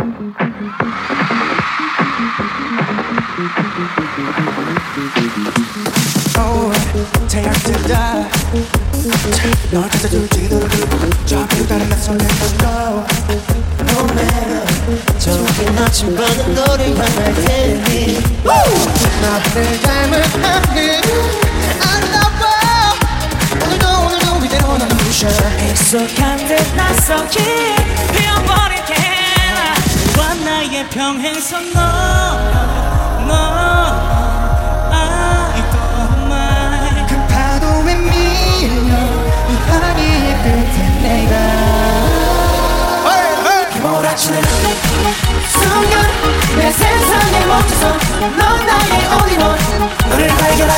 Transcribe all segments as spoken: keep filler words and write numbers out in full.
태양뜬다 널 찾아줄지도 저 별다른 낯선 거 No matter 저기 아침마다 너를 향할 테니 나를 닮은 하늘 알아봐 오늘도 오늘도 이대로 너는 부셔 익숙한 듯 낯설게 피어버릴게 와 나의 평행선 너 너 몰아치는 순간 내 세상에 멈춰서 넌 나의 only one 너를 발견한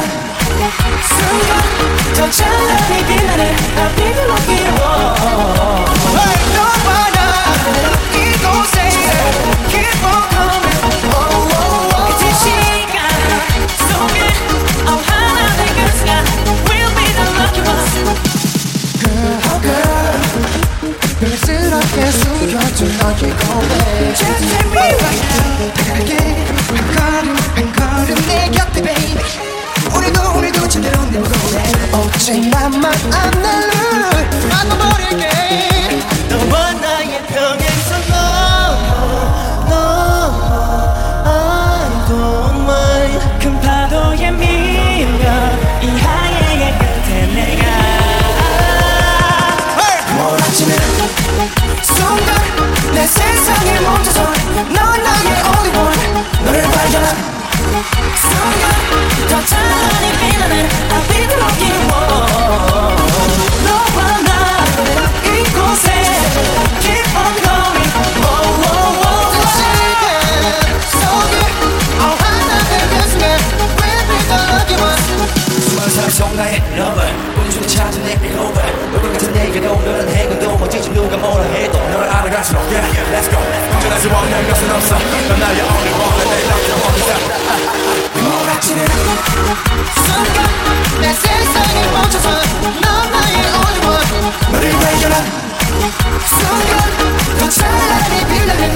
순간 더 찬란히 빛나는 하늘을 넘기워 너와 나 이곳에 keep on coming 그치 시간 속에 oh 하나 내 그스가 We'll be the lucky ones Girl, girl 불스럽게 숨겨둔 너의 고백 Just take me right now 다가갈게 한 걸음 한 걸음 내 곁에 baby 오늘도 오늘도 제대로 내 고백 오직 나만 안 날를 만나버릴게 너와 나의 평행선 no no I don't mind 큰 파도에 밀려 이 하얘의 끝에 내가 몰아치는 순간 내 세상에 멈춰서 넌 나의 only one 너를 발견한 순간 더 찬란히 빛나는 앞이 들어오기워 너와 나 이곳에 keep on going oh, oh, oh. 그 시간 속에 oh 하나의 그 순간 We'll be the lucky ones 수많은 사람 속 나의 lover 우리 중에 찾은 내 clover 너를 같은 내게도 너는 행운도 멋지지 누가 뭐라 해도 너를 알아갈수록 Yeah, let's go 걱정하지 원할 것은 없어 넌 나의 only one 내 남자 혼자 몰아치는 순간 내 세상에 멈춰서 넌 나의 only one 너를 발견한 순간 더 찬란히 빛나는